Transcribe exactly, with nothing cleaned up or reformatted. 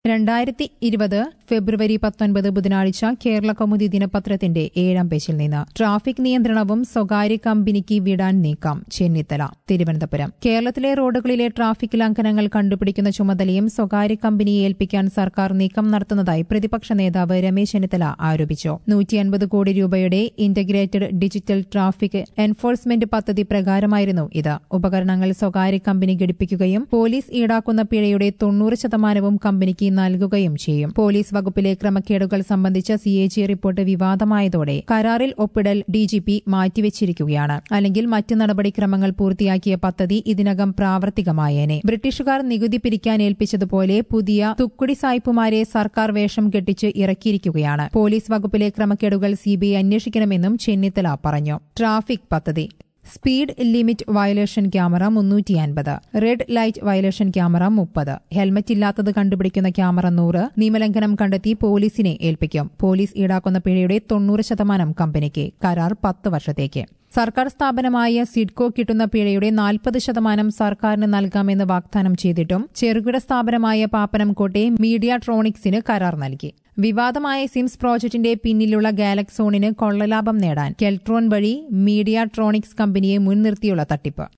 രണ്ടായിരത്തി ഇരുപത് ഫെബ്രുവരി പത്തൊൻപത് ബുധനാഴ്ച കേരള കൗമുദി ദിനപത്രത്തിന്റെ ഏഴാം പേജിൽ നിന്ന് ട്രാഫിക് നിയന്ത്രണവും സ്വകാര്യ കമ്പനിക്ക് വിടാൻ നീക്കം ചെന്നിത്തല തിരുവനന്തപുരം കേരളത്തിലെ റോഡുകളിലെ ട്രാഫിക് ലംഘനങ്ങൾ കണ്ടുപിടിക്കുന്ന ചുമതലയും സ്വകാര്യ കമ്പനിയെ ഏൽപ്പിക്കാൻ സർക്കാർ നീക്കം നടത്തുന്നതായി പ്രതിപക്ഷ നേതാവ് രമേശ് ചെന്നിത്തല ആരോപിച്ചു നൂറ്റി അൻപത് കോടി രൂപയുടെ ഇന്റഗ്രേറ്റഡ് ഡിജിറ്റൽ ട്രാഫിക് എൻഫോഴ്സ്മെന്റ് പദ്ധതി പ്രകാരമായിരുന്നു ഇത് ഉപകരണങ്ങൾ സ്വകാര്യ കമ്പനി ഘടിപ്പിക്കുകയും പോലീസ് ഈടാക്കുന്ന പിഴയുടെ തൊണ്ണൂറ് ശതമാനവും കമ്പനിക്ക് നൽകുകയും ചെയ്യും പോലീസ് വകുപ്പിലെ ക്രമക്കേടുകൾ സംബന്ധിച്ച സി എ ജി റിപ്പോർട്ട് വിവാദമായതോടെ കരാറിൽ ഒപ്പിടൽ ഡിജിപി മാറ്റിവെച്ചിരിക്കുകയാണ് അല്ലെങ്കിൽ മറ്റ് നടപടിക്രമങ്ങൾ പൂർത്തിയാക്കിയ പദ്ധതി ഇതിനകം പ്രാവർത്തികമായേനെ ബ്രിട്ടീഷുകാർ നികുതി പിരിക്കാൻ ഏൽപ്പിച്ചതുപോലെ പുതിയ തുക്കുടി സായിപ്പുമാരെ സർക്കാർ വേഷം കെട്ടിച്ച് ഇറക്കിയിരിക്കുകയാണ് പോലീസ് വകുപ്പിലെ ക്രമക്കേടുകൾ സിബിഐ അന്വേഷിക്കണമെന്നും ചെന്നിത്തല പറഞ്ഞു ട്രാഫിക് പദ്ധതി സ്പീഡ് ലിമിറ്റ് വയലേഷൻ ക്യാമറ മുന്നൂറ്റി അൻപത് റെഡ് ലൈറ്റ് വയലേഷൻ ക്യാമറ മുപ്പത് ഹെൽമറ്റ് ഇല്ലാത്തത് കണ്ടുപിടിക്കുന്ന ക്യാമറ നൂറ് നിയമലംഘനം കണ്ടെത്തി പോലീസിനെ ഏൽപ്പിക്കും പോലീസ് ഈടാക്കുന്ന പിഴയുടെ തൊണ്ണൂറ് ശതമാനം കമ്പനിക്ക് കരാർ പത്ത് വർഷത്തേക്ക് സർക്കാർ സ്ഥാപനമായ സിഡ്കോ കിട്ടുന്ന പിഴയുടെ നാൽപ്പത് ശതമാനം സർക്കാരിന് നൽകാമെന്ന് വാഗ്ദാനം ചെയ്തിട്ടും ചെറുകിട സ്ഥാപനമായ പാപ്പനംകോട്ടെ മീഡിയാട്രോണിക്സിന് കരാർ നൽകി വിവാദമായ സിംസ് പ്രോജക്ടിന്റെ പിന്നിലുള്ള ഗാലക്സോണിന് കൊള്ളലാഭം നേടാൻ കെൽട്രോൺ വഴി മീഡിയാട്രോണിക്സ് കമ്പനിയെ മുൻനിർത്തിയുള്ള തട്ടിപ്പ്